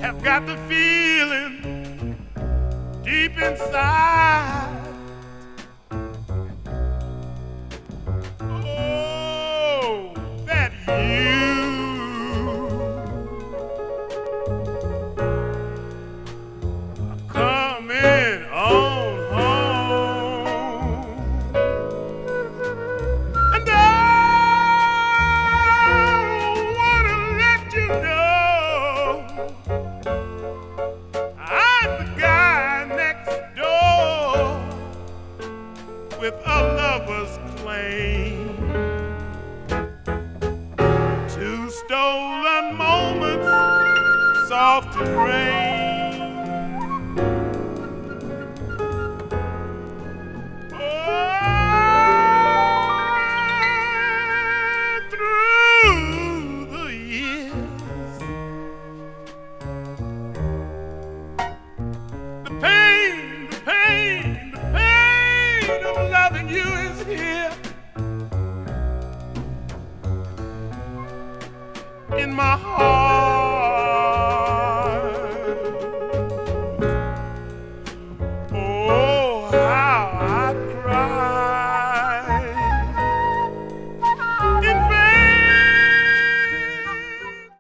have got the feeling deep inside. Oh, that you are coming on home. And I want to let you know I'm the guy next door with a lover's claim. Two stolen moments, soft as rain. Oh, through the years, the pain, the pain, the pain of loving you is here in my heart.